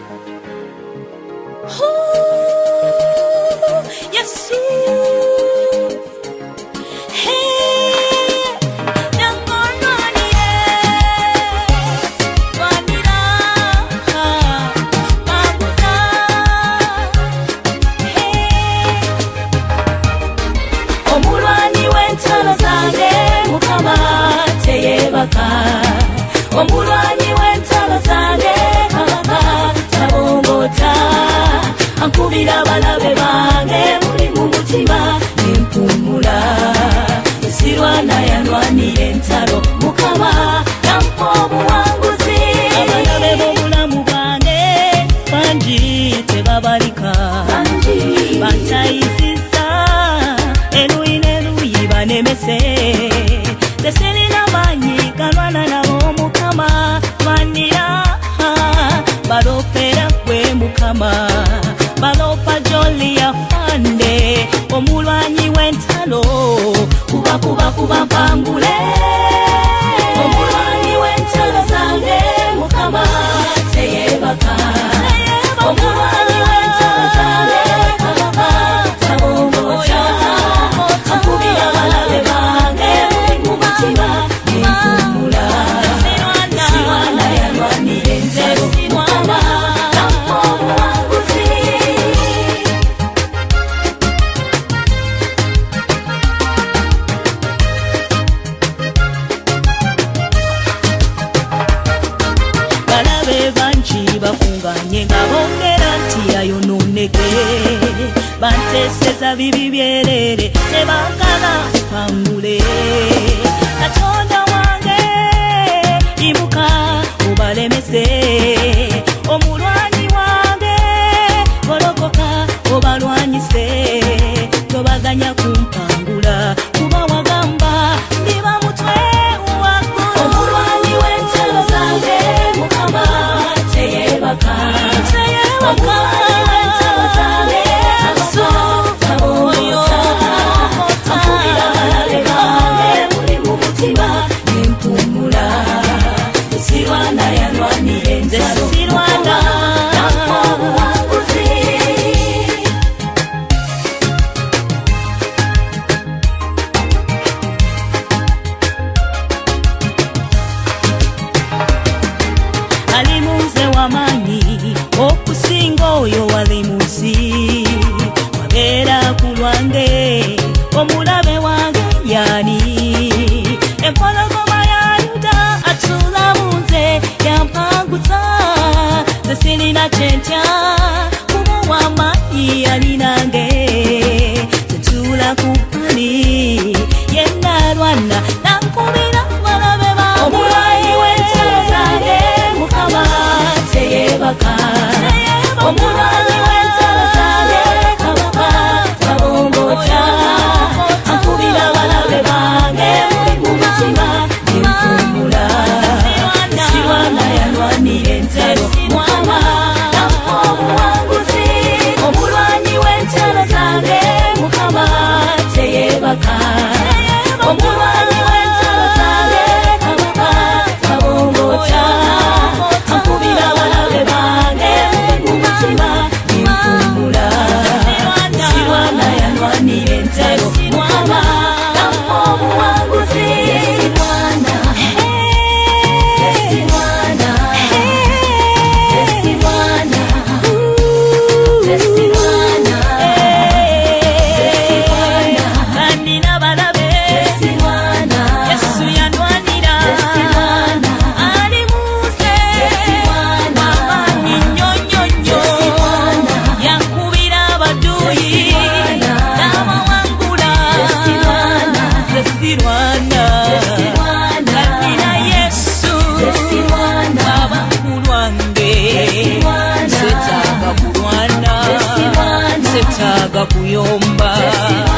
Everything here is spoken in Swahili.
Yesu Omulwanyi w'entalo zange kabaka tabongota ankubira balabe bange muli mu mutima nempumula sirwana yanwanira entalo mukama yampa obuwanguzi abalabe b'obulamu bwange bangi tebabalika bantayisizza eruyi n'eruyi banemese teserina manyi galwana nabo mukama vanira balopera kwe mukama balopa joli ya fande omulwanyi w'entalo kuba mpangule omulwanyi w'entalo zange mukama teyebaka omulwanyi w'entalo zange kabaka tabongota ankubira balabe bange mu mutima nempumula sirwana yanwanira entalo mukama yampa obuwanguzi balabe bangi bafunganye nga bongera nti yayononeke banteseza bibi byerere tebagala pangule katonda wange ibuka obalemese omulwanyi wange golokoka obalwanyise tobaganya kumpangula kuba wagamba ndiba mutwe waggulu omulwanyi w'entalo zange mukama teyebaka omulwanyi w'entalo zange ankubira balabe bange muli mu mutima nempumula sirwana yanwanira entalo sirwana yampa obuwanguzi ali munze w'amaanyi okusinga oyo wali muzi wabeera ku lwange omulabe wange yani empologoma ya Yuda atula munze yampanguza sirina kyentya kuba w'amaanyi ali nange tetula ku bbali yennalwana nankubira balabe bange omulwanyi w'entalo zange mukama teyebaka omulwanyi w'entalo zange kabaka tabongota ankubira balabe bange mu mutima nempumula sirwana yanwanira entalo mukama yampa obuwanguzi omulwanyi w'entalo zange mukama teyebaka omulwanyi w'entalo zange kabaka tabongota ankubira balabe bange mu mutima nempumula sirwana yanwanira entalo mukama yampa obuwanguzi sirwana Nina balabe Yesu yanwanira ali muse amani nyonyonyo yankubira abaduyi n'abawangula sesirwana nina Yesu baba kulwange setaga kulwana setaga kuyomba